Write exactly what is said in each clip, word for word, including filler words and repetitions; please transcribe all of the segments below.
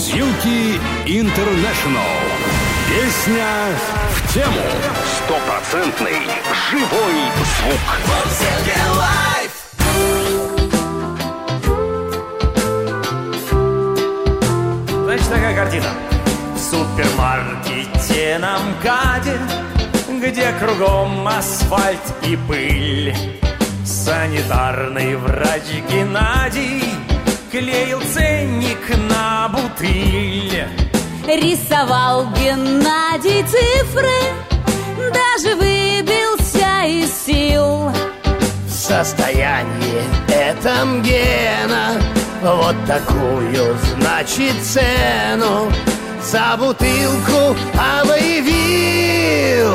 Мурзилки Интернешнл. Песня в тему. Стопроцентный живой звук. Мурзилки лайф. Значит, такая картина. В супермаркете на МКАДе, где кругом асфальт и пыль, санитарный врач Геннадий клеил ценник на бутыль. Рисовал Геннадий цифры, даже выбился из сил. В состоянии этом Гена вот такую, значит, цену за бутылку объявил.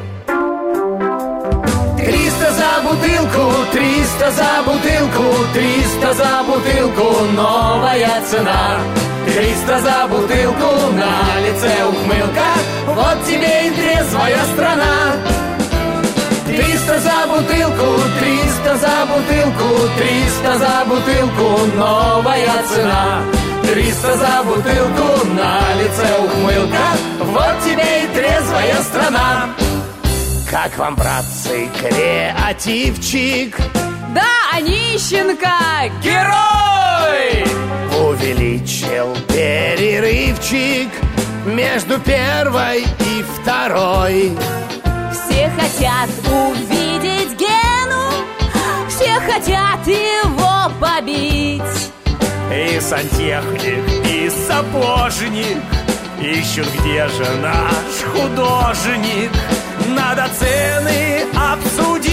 Триста за бутылку, триста за бутылку, триста за бутылку, новая цена. Триста за бутылку, на лице ухмылка, вот тебе и трезвая страна. Триста за бутылку, триста за бутылку, триста за бутылку, новая цена. Триста за бутылку, на лице ухмылка, вот тебе и трезвая страна. Как вам, братцы, креативчик? Да, Онищенко Герой! Увеличил перерывчик между первой и второй. Все хотят увидеть Гену, все хотят его побить. И сантехник, и сапожник ищут, где же наш художник. Надо цены обсудить.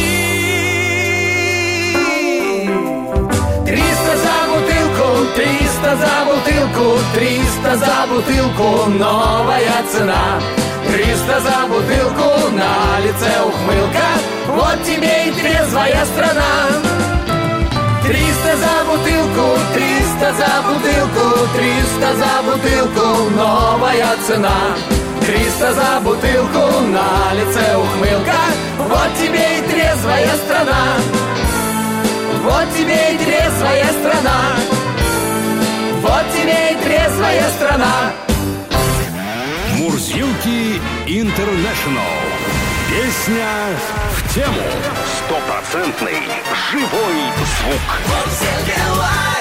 Триста за бутылку, триста за бутылку, триста за бутылку, новая цена. Триста за бутылку, на лице ухмылка, вот тебе и трезвая страна. Триста за бутылку, триста за бутылку, триста за бутылку, новая цена. Триста за бутылку, на лице ухмылка, вот тебе и трезвая страна. Вот тебе и трезвая страна. Вот тебе и трезвая страна. Мурзилки Интернешнл. Песня в тему. Стопроцентный живой звук. Мурзилки лайф.